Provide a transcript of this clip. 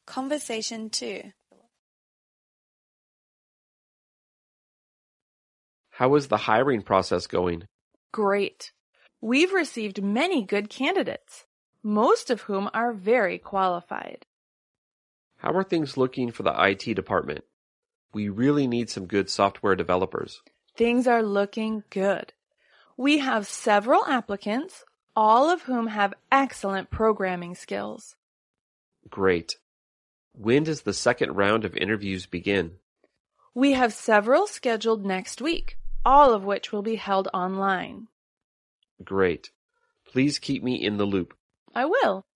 Conversation 2. How is the hiring process going? Great. We've received many good candidates, most of whom are very qualified. How are things looking for the IT department? We really need some good software developers. Things are looking good. We have several applicants, all of whom have excellent programming skills. Great. When does the second round of interviews begin? We have several scheduled next week, all of which will be held online. Great. Please keep me in the loop. I will.